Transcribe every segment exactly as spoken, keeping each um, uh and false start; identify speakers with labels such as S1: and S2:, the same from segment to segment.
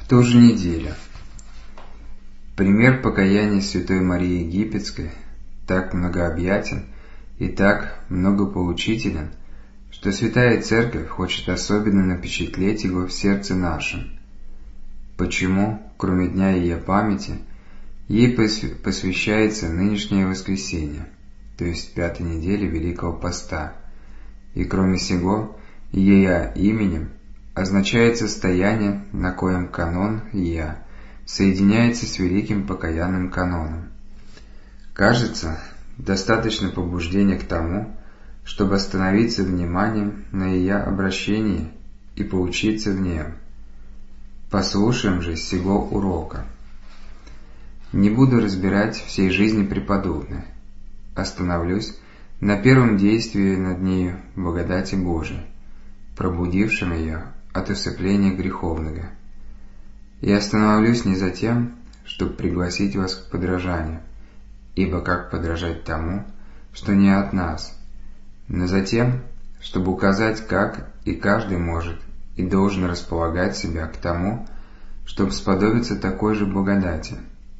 S1: ту же неделю. Пример покаяния святой Марии Египетской так многообъятен и так многопоучителен, что Святая Церковь хочет особенно напечатлеть его в сердце нашем. Почему, кроме дня ее памяти, ей посвящается нынешнее воскресенье, то есть пятой недели Великого Поста, и кроме сего, ея именем означает состояние, на коем канон «Я» соединяется с великим покаянным каноном. Кажется, достаточно побуждения к тому, чтобы остановиться вниманием на ее обращении и поучиться в нем. Послушаем же сего урока. Не буду разбирать всей жизни преподобной. Остановлюсь на первом действии над нею благодати Божией, пробудившем ее от усыпления греховного. И остановлюсь не за тем, чтобы пригласить вас к подражанию, ибо как подражать тому, что не от нас, но за тем, чтобы указать, как и каждый может и должен располагать себя к тому, чтобы сподобиться такой же благодати.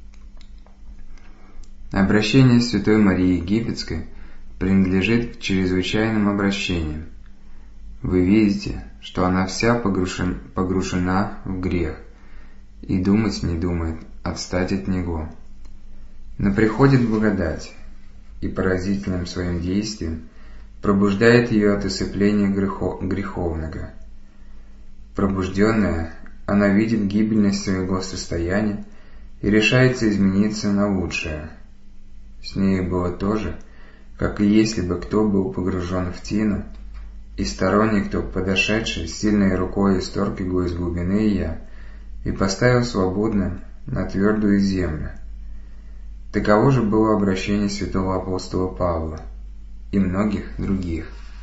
S1: Обращение святой Марии Египетской принадлежит к чрезвычайным обращениям. Вы видите, что она вся погрушен, погружена в грех и думать не думает отстать от него. Но приходит благодать и поразительным своим действием пробуждает ее от усыпления грехо, греховного. Пробужденная, она видит гибельность своего состояния и решается измениться на лучшее. С ней было то же, как и если бы кто был погружен в тину, и сторонник, кто подошедший сильной рукой исторг его из глубины ее и поставил свободным на твердую землю. Таково же было обращение святого апостола Павла и многих других.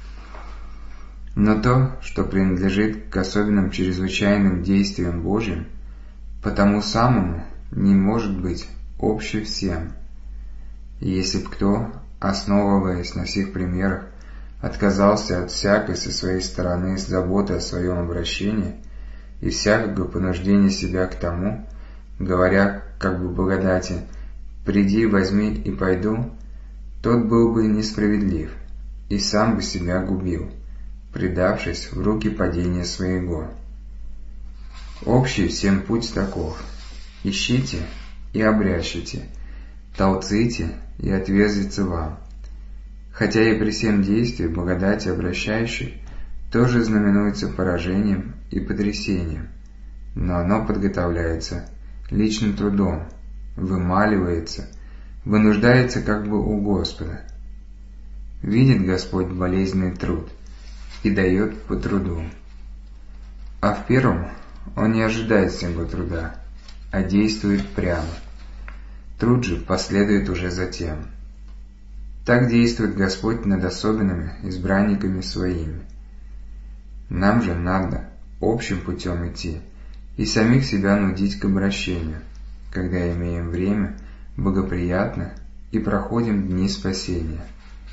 S1: Но то, что принадлежит к особенным чрезвычайным действиям Божьим, потому самому не может быть обще всем. Если б кто, основываясь на сих примерах, отказался от всякой со своей стороны заботы о своем обращении и всякого понуждения себя к тому, говоря как бы благодати «приди, возьми и пойду», тот был бы несправедлив и сам бы себя губил, предавшись в руки падения своего. Общий всем путь таков: ищите и обрящите, толците и отверзится вам. Хотя и при всем действии благодати обращающей тоже знаменуется поражением и потрясением, но оно подготовляется личным трудом, вымаливается, вынуждается как бы у Господа. Видит Господь болезненный труд и дает по труду. А в первом Он не ожидает всего труда, а действует прямо. Труд же последует уже затем. Так действует Господь над особенными избранниками Своими. Нам же надо общим путем идти и самих себя нудить к обращению, когда имеем время благоприятно и проходим дни спасения.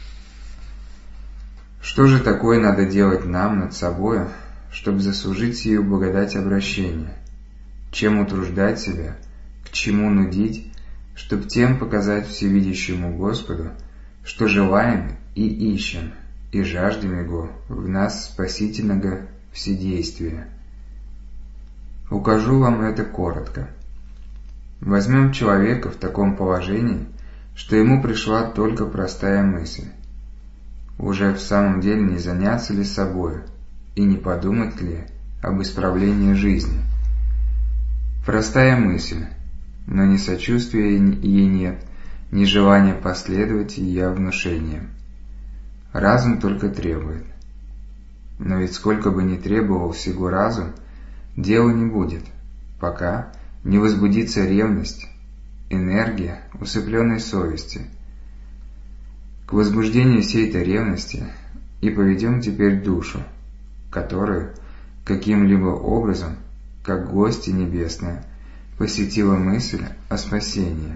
S1: Что же такое надо делать нам над собою, чтобы заслужить сию благодать обращения? Чем утруждать себя, к чему нудить, чтоб тем показать всевидящему Господу, что желаем и ищем, и жаждем Его в нас спасительного вседействия. Укажу вам это коротко. Возьмем человека в таком положении, что ему пришла только простая мысль. Уже в самом деле не заняться ли собою и не подумать ли об исправлении жизни? Простая мысль, но ни сочувствия ей нет, ни желания последовать ее внушениям. Разум только требует. Но ведь сколько бы ни требовал всего разум, дела не будет, пока не возбудится ревность, энергия усыпленной совести. К возбуждению всей этой ревности и поведем теперь душу, которую каким-либо образом, как гостья небесная, посетила мысль о спасении.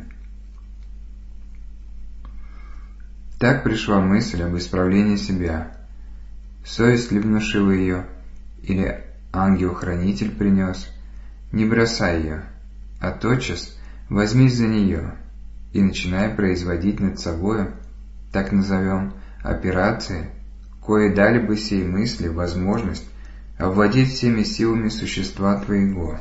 S1: Так пришла мысль об исправлении себя. Совесть ли внушила ее, или ангел-хранитель принес, не бросай ее, а тотчас возьмись за нее и начинай производить над собою, так назовем, операции, кое дали бы сей мысли возможность овладеть всеми силами существа твоего.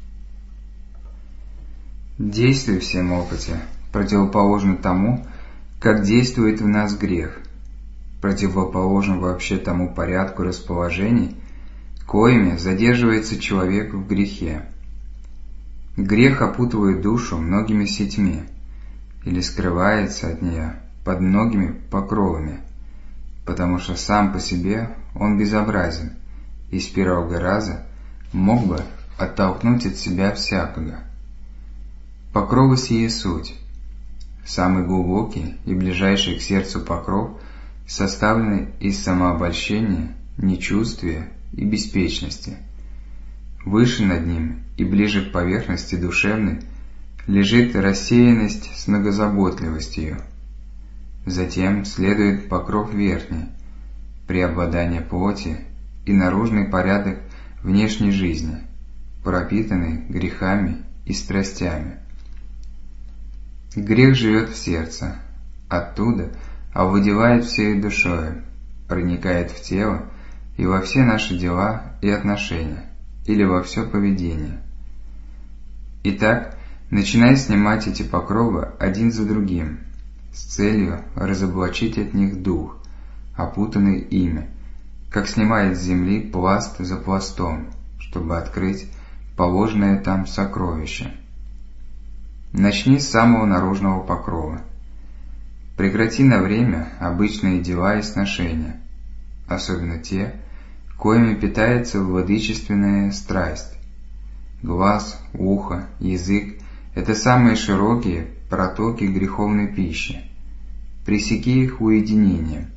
S1: Действуй в всем опыте противоположно тому, как действует в нас грех, противоположно вообще тому порядку расположений, коими задерживается человек в грехе. Грех опутывает душу многими сетьми или скрывается от нее под многими покровами, потому что сам по себе он безобразен и с первого раза мог бы оттолкнуть от себя всякого. Покровы сие суть. Самый глубокий и ближайший к сердцу покров составленный из самообольщения, нечувствия и беспечности. Выше над ним и ближе к поверхности душевной лежит рассеянность с многозаботливостью. Затем следует покров верхний, преобладание плоти и наружный порядок внешней жизни, пропитанный грехами и страстями. Грех живет в сердце, оттуда овладевает всей душою, проникает в тело и во все наши дела и отношения, или во все поведение. Итак, начинай снимать эти покровы один за другим, с целью разоблачить от них дух, опутанный ими, как снимает с земли пласт за пластом, чтобы открыть положенное там сокровище. Начни с самого наружного покрова. Прекрати на время обычные дела и сношения, особенно те, коими питается владычественная страсть. Глаз, ухо, язык – это самые широкие протоки греховной пищи. Пресеки их уединением.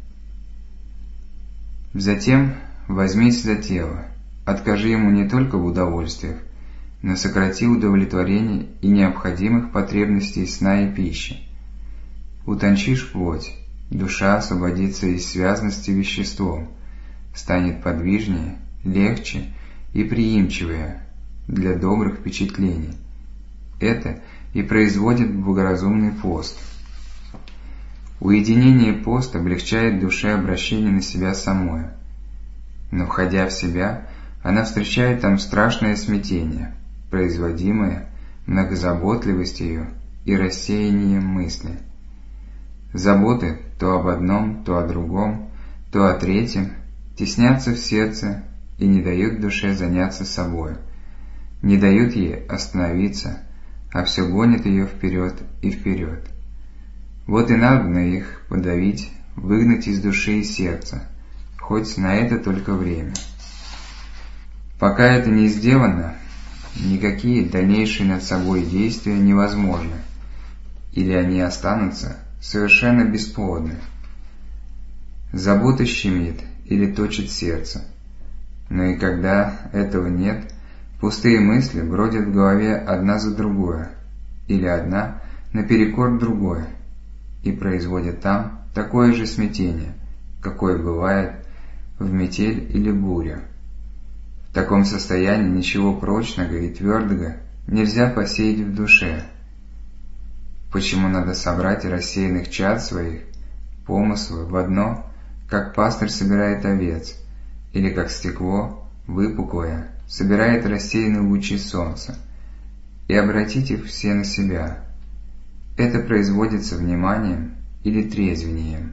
S1: Затем возьмись за тело, откажи ему не только в удовольствиях, но сократи удовлетворение и необходимых потребностей сна и пищи. Утончишь плоть, душа освободится из связности веществом, станет подвижнее, легче и приимчивее для добрых впечатлений. Это и производит благоразумный пост. Уединение пост облегчает душе обращение на себя самое, но, входя в себя, она встречает там страшное смятение, производимое многозаботливостью и рассеянием мысли. Заботы то об одном, то о другом, то о третьем теснятся в сердце и не дают душе заняться собою, не дают ей остановиться, а все гонят ее вперед и вперед. Вот и надо их подавить, выгнать из души и сердца, хоть на это только время. Пока это не сделано, никакие дальнейшие над собой действия невозможны, или они останутся совершенно бесплодны. Забота щемит или точит сердце, но и когда этого нет, пустые мысли бродят в голове одна за другой, или одна наперекор другой, и производят там такое же смятение, какое бывает в метель или бурю. В таком состоянии ничего прочного и твердого нельзя посеять в душе. Почему надо собрать рассеянных чад своих, помыслы в одно, как пастырь собирает овец, или как стекло, выпуклое, собирает рассеянные лучи солнца, и обратить их все на себя. Это производится вниманием или трезвением.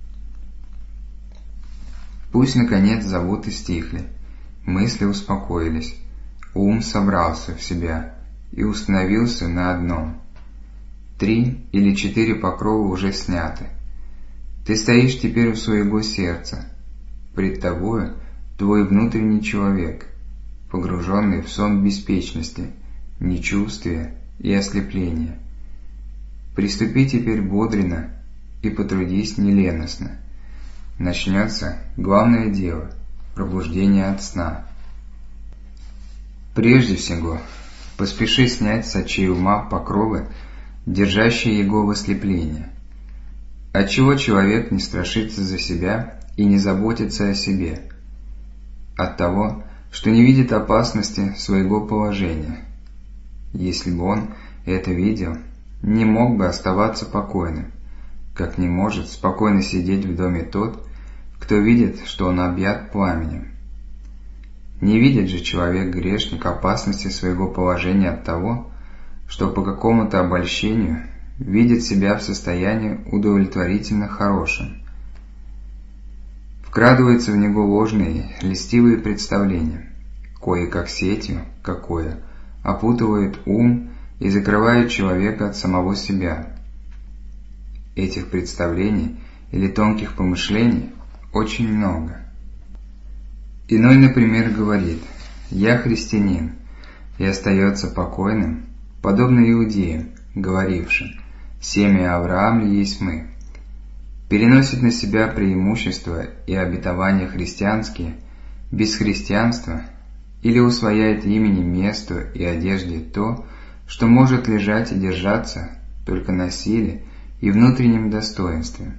S1: Пусть, наконец, заботы стихли, мысли успокоились, ум собрался в себя и установился на одном. Три или четыре покрова уже сняты. Ты стоишь теперь у своего сердца. Пред тобою твой внутренний человек, погруженный в сон беспечности, нечувствия и ослепления. Приступи теперь бодренно и потрудись неленостно. Начнется главное дело – пробуждение от сна. Прежде всего, поспеши снять с очей ума покровы, держащие его в ослеплении. Отчего человек не страшится за себя и не заботится о себе? От того, что не видит опасности своего положения если бы он это видел, не мог бы оставаться покойным, как не может спокойно сидеть в доме тот, кто видит, что он объят пламенем. Не видит же человек-грешник опасности своего положения от того, что по какому-то обольщению видит себя в состоянии удовлетворительно хорошим. Вкрадываются в него ложные, льстивые представления, кое как сетью, какое, опутывает ум и закрывает человека от самого себя. Этих представлений или тонких помышлений очень много. Иной, например, говорит: «Я христианин», и остается покойным, подобно иудеям, говорившим: «Семя Авраам ли есть мы», переносит на себя преимущества и обетования христианские без христианства или усвояет имени, месту и одежде то, что может лежать и держаться только на силе и внутреннем достоинстве.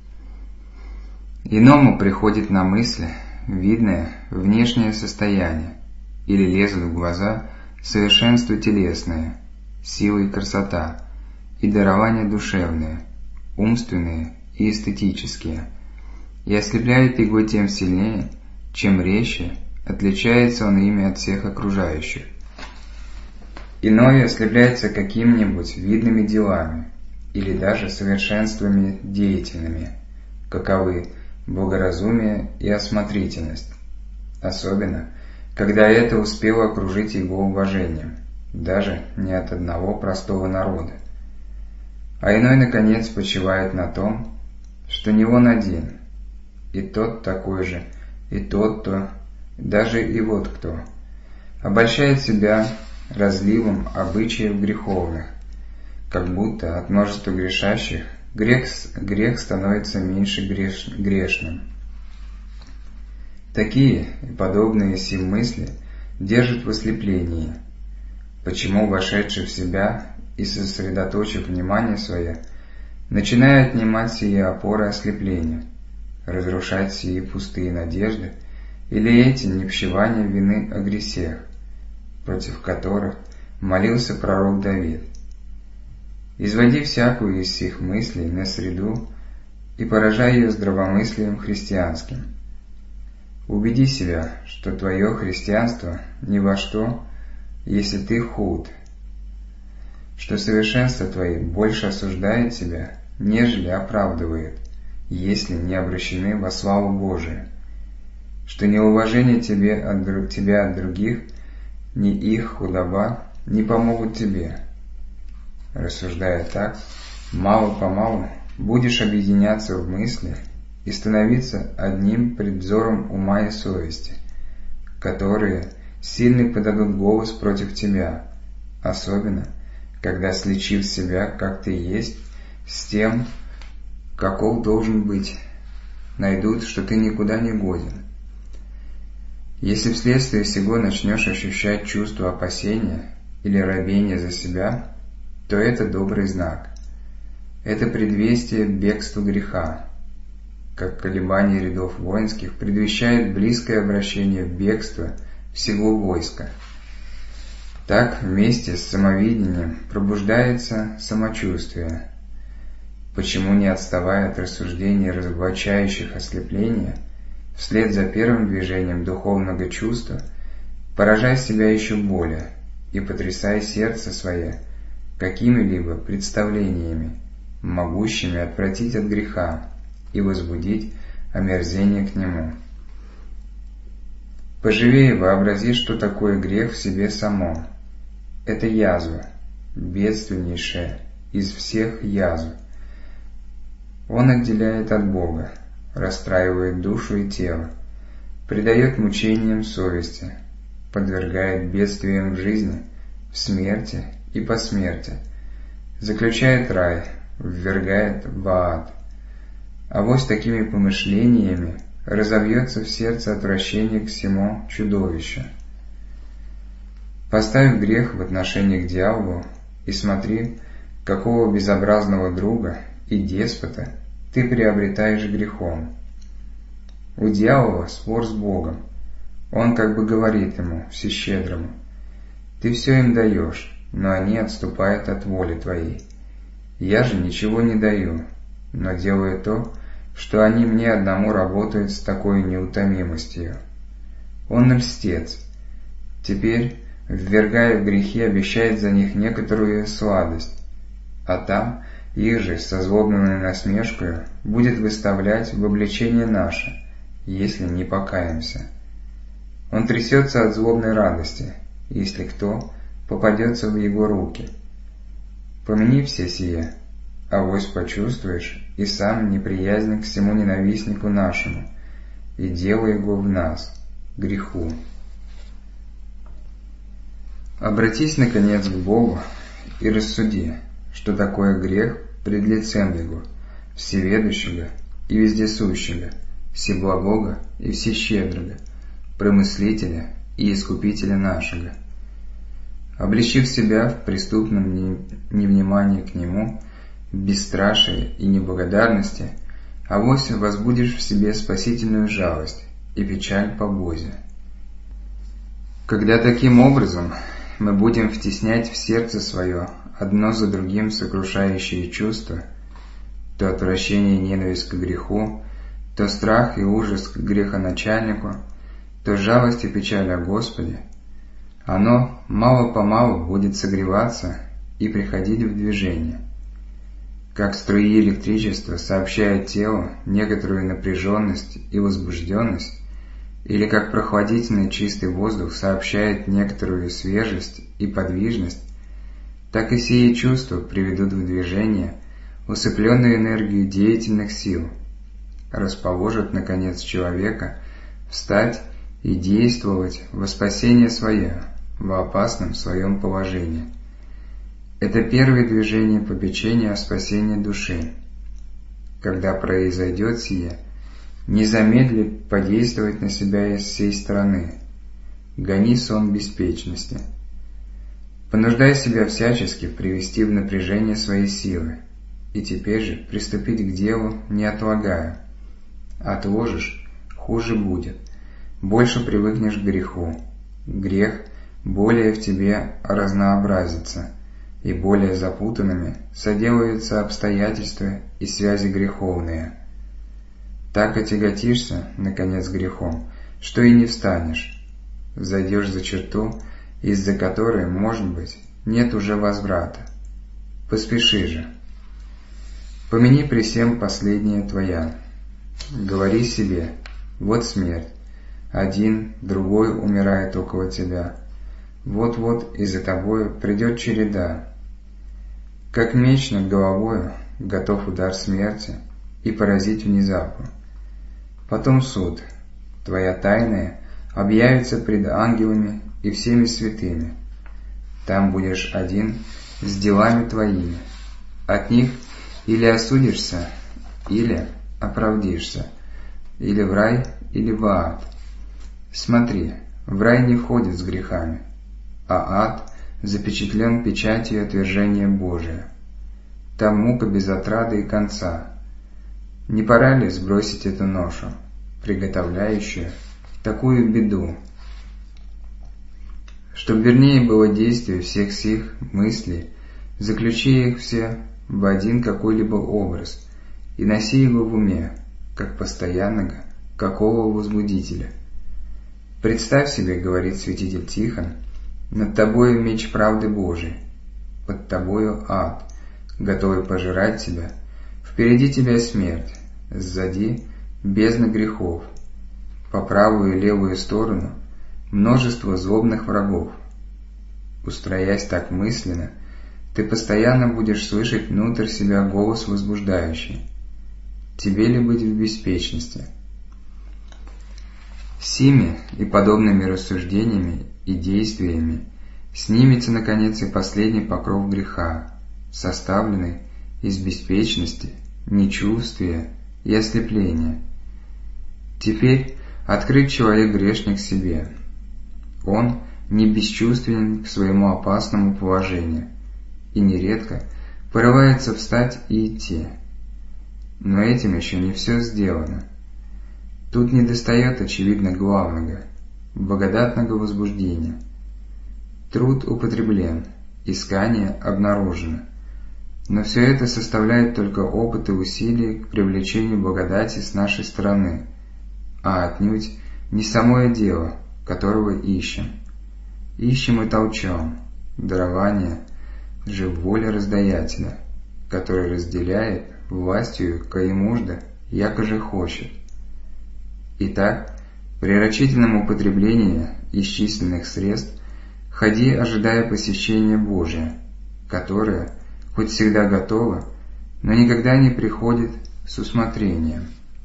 S1: Иному приходит на мысль видное внешнее состояние, или лезут в глаза совершенство телесное, сила и красота, и дарования душевные, умственные и эстетические, и ослепляет его тем сильнее, чем резче отличается он ими от всех окружающих. Иное ослепляется какими-нибудь видными делами, или даже совершенствами деятельными, каковы благоразумие и осмотрительность, особенно, когда это успело окружить его уважением, даже не от одного простого народа. А иной, наконец, почивает на том, что не он один, и тот такой же, и тот-то, даже и вот кто, обольщает себя разливом обычаев греховных, как будто от множества грешащих грех, грех становится меньше греш, грешным. Такие и подобные сим мысли держат в ослеплении, почему, вошедший в себя и сосредоточив внимание свое, начинает отнимать сие опоры ослепления, разрушать сии пустые надежды или эти непщевания вины о грехах, против которых молился пророк Давид. Изводи всякую из сих мыслей на среду и поражай ее здравомыслием христианским. Убеди себя, что твое христианство ни во что, если ты худ, что совершенство твое больше осуждает тебя, нежели оправдывает, если не обращены во славу Божию, что неуважение тебе от, тебя от других, ни их худоба не помогут тебе. Рассуждая так, мало-помалу будешь объединяться в мысли и становиться одним пред взором ума и совести, которые сильно подадут голос против тебя, особенно, когда, сличив себя, как ты есть, с тем, каков должен быть, найдут, что ты никуда не годен. Если вследствие сего начнешь ощущать чувство опасения или робения за себя, то это добрый знак. Это предвестие бегства греха, как колебание рядов воинских предвещает близкое обращение в бегство всего войска. Так вместе с самовидением пробуждается самочувствие. Почему, не отставая от рассуждений разоблачающих ослепления, вслед за первым движением духовного чувства, поражай себя еще более и потрясай сердце свое какими-либо представлениями, могущими отвратить от греха и возбудить омерзение к нему. Поживее вообрази, что такое грех в себе само. Это язва, бедственнейшая из всех язв. Он отделяет от Бога, расстраивает душу и тело, предает мучениям совести, подвергает бедствиям в жизни, в смерти и по смерти, заключает рай, ввергает в ад. Авось такими помышлениями разовьется в сердце отвращение к всему чудовищу. Поставь грех в отношении к дьяволу и смотри, какого безобразного друга и деспота ты приобретаешь грехом. У дьявола спор с Богом. Он как бы говорит ему, всещедрому: ты все им даешь, но они отступают от воли Твоей. Я же ничего не даю, но делаю то, что они мне одному работают с такой неутомимостью. Он льстец. Теперь, ввергая в грехи, обещает за них некоторую сладость, а там их же со злобной насмешкою будет выставлять в обличение наше, если не покаемся. Он трясется от злобной радости, если кто попадется в его руки. Помяни все сие, авось почувствуешь и сам неприязнь к всему ненавистнику нашему, и делай его в нас, греху. Обратись, наконец, к Богу и рассуди, что такое грех пред лицем Его, всеведущего и вездесущего, всеблагого и всещедрого, промыслителя и искупителя нашего. Обличив себя в преступном невнимании к Нему, бесстрашие и неблагодарности, авось возбудишь в себе спасительную жалость и печаль по Бозе. Когда таким образом мы будем втеснять в сердце свое одно за другим сокрушающие чувства, то отвращение и ненависть к греху, то страх и ужас к грехоначальнику, то жалость и печаль о Господе, оно мало-помалу будет согреваться и приходить в движение. Как струи электричества сообщают телу некоторую напряженность и возбужденность, или как прохладительный чистый воздух сообщает некоторую свежесть и подвижность, так и сие чувства приведут в движение усыпленную энергию деятельных сил, расположат, наконец, человека встать и действовать во спасение свое, в опасном своем положении. Это первое движение попечения о спасении души. Когда произойдет сие, не замедли подействовать на себя из всей стороны. Гони сон беспечности. Понуждай себя всячески привести в напряжение свои силы, и теперь же приступить к делу, не отлагая. Отложишь — хуже будет, больше привыкнешь к греху. Грех более в тебе разнообразится, и более запутанными соделаются обстоятельства и связи греховные. Так отяготишься, наконец, грехом, что и не встанешь. Зайдешь за черту, из-за которой, может быть, нет уже возврата. Поспеши же. Помяни при всем последнее твоя. Говори себе: вот смерть, один, другой умирает около тебя. Вот-вот и за тобою придет череда. Как меч над головою готов удар смерти и поразить внезапно. Потом суд, твоя тайная, объявится пред ангелами и всеми святыми. Там будешь один с делами твоими. От них или осудишься, или оправдишься, или в рай, или в ад. Смотри, в рай не входит с грехами, а ад запечатлен печатью отвержения Божия. Там мука без отрады и конца. Не пора ли сбросить эту ношу, приготовляющую такую беду? Чтоб вернее было действие всех сих мыслей, заключи их все в один какой-либо образ и носи его в уме, как постоянного какого возбудителя. Представь себе, говорит святитель Тихон, над тобою меч правды Божией, под тобою ад, готовый пожирать тебя, впереди тебя смерть, сзади бездна грехов, по правую и левую сторону множество злобных врагов. Устроясь так мысленно, ты постоянно будешь слышать внутрь себя голос возбуждающий: тебе ли быть в беспечности? Сими и подобными рассуждениями и действиями снимется, наконец, и последний покров греха, составленный из беспечности, нечувствия и ослепления. Теперь открыт человек-грешник себе. Он не бесчувственен к своему опасному положению и нередко порывается встать и идти. Но этим еще не все сделано. Тут недостает, очевидно, главного – благодатного возбуждения. Труд употреблен, искание обнаружено. Но все это составляет только опыт и усилия к привлечению благодати с нашей стороны, а отнюдь не самое дело, которого ищем. Ищем и толчем, дарование же воля раздаятеля, который разделяет властью каимужда, яко же хочет. Итак, при рачительном употреблении исчисленных средств ходи, ожидая посещения Божия, которое хоть всегда готово, но никогда не приходит с усмотрением.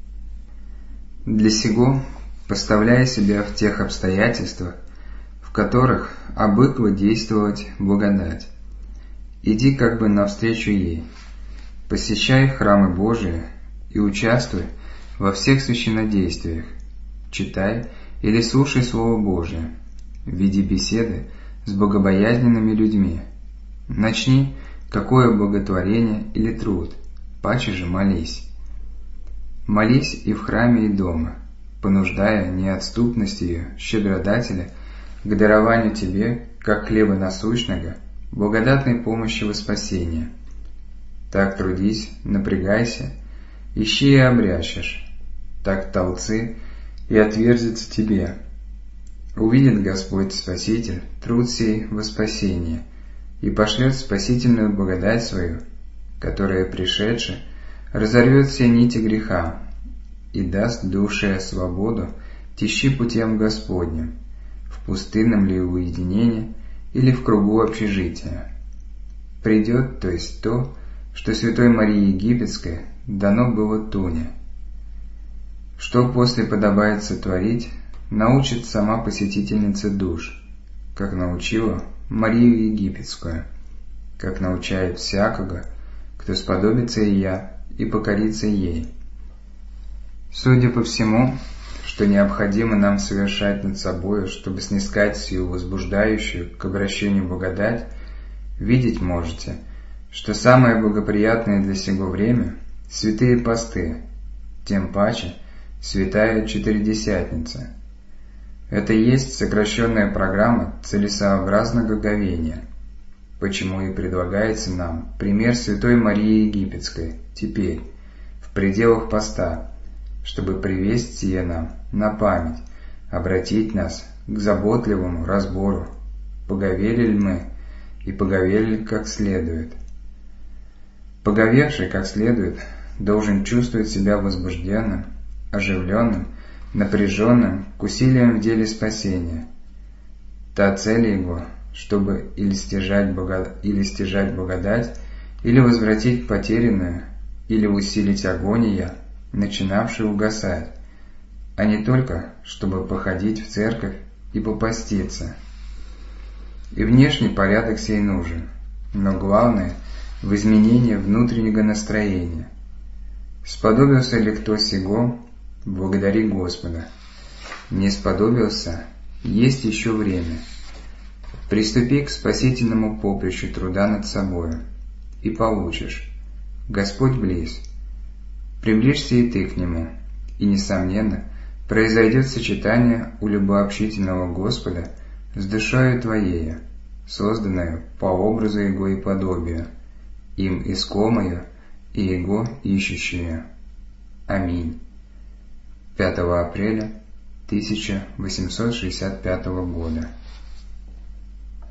S1: Для сего, поставляя себя в тех обстоятельствах, в которых обыкла действовать благодать, иди как бы навстречу ей, посещай храмы Божии и участвуй во всех священнодействиях, читай или слушай Слово Божие, веди беседы с богобоязненными людьми. Начни какое благотворение или труд, паче же молись. Молись и в храме, и дома, понуждая неотступностью щедродателя к дарованию тебе, как хлеба насущного, благодатной помощи во спасение. Так трудись, напрягайся, ищи и обрящешь, так толцы и отверзится тебе. Увидит Господь Спаситель труд сей во спасение и пошлет спасительную благодать свою, которая, пришедши, разорвет все нити греха и даст душе свободу тещи путем Господним, в пустынном ли уединении или в кругу общежития. Придет, то есть то, что Святой Марии Египетской дано было Туне. Что после подобает сотворить, научит сама посетительница душ, как научила Марию Египетскую, как научает всякого, кто сподобится ея и покорится ей. Судя по всему, что необходимо нам совершать над собою, чтобы снискать силу возбуждающую к обращению благодать, видеть можете, что самое благоприятное для сего время – святые посты, тем паче святая Четыредесятница. Это и есть сокращенная программа целесообразного говения, почему и предлагается нам пример Святой Марии Египетской теперь, в пределах поста, чтобы привесть сие нам на память, обратить нас к заботливому разбору, поговели ли мы и поговели ли как следует. Поговевший как следует должен чувствовать себя возбужденным, оживленным, напряженным к усилиям в деле спасения. Та цель его, чтобы или стяжать, благо... или стяжать благодать, или возвратить потерянную, или усилить агония, начинавшую угасать, а не только, чтобы походить в церковь и попаститься. И внешний порядок сей нужен, но главное – в изменении внутреннего настроения. Сподобился ли кто сего, благодари Господа. Не сподобился, есть еще время. Приступи к спасительному поприщу труда над собою, и получишь. Господь близ. Приближься и ты к Нему, и, несомненно, произойдет сочетание у любообщительного Господа с душою твоею, созданную по образу Его и подобию, им искомою и Его ищущую. Аминь. пятого апреля тысяча восемьсот шестьдесят пятого года.